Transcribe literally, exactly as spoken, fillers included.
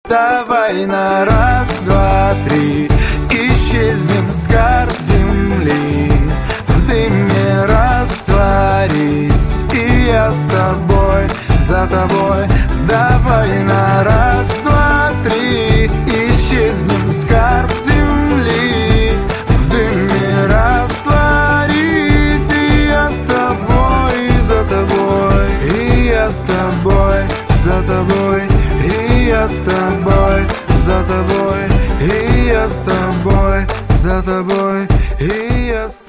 Давай на раз, два, три исчезнем с карт земли, в дыме растворись, и я с тобой, за тобой. Давай на раз, два, три исчезнем с карт земли, в дыме растворись, и я с тобой, за тобой, и я с тобой, за тобой, и я с тобой, за тобой, и я с тобой, за тобой, и я с тобой.